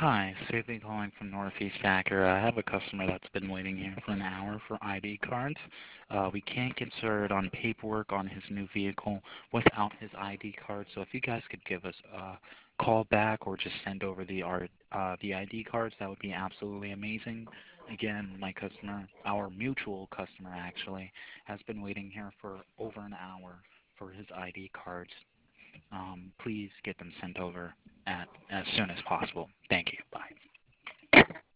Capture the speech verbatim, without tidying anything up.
Hi, Susie calling from Northeast Acura. I have a customer that's been waiting here for an hour for I D cards. Uh, we can't get started on paperwork on his new vehicle without his I D card. So if you guys could give us a call back or just send over the art, uh, the I D cards, that would be absolutely amazing. Again, my customer, our mutual customer actually, has been waiting here for over an hour for his I D cards. Um, please get them sent over at, as soon as possible. Thank you.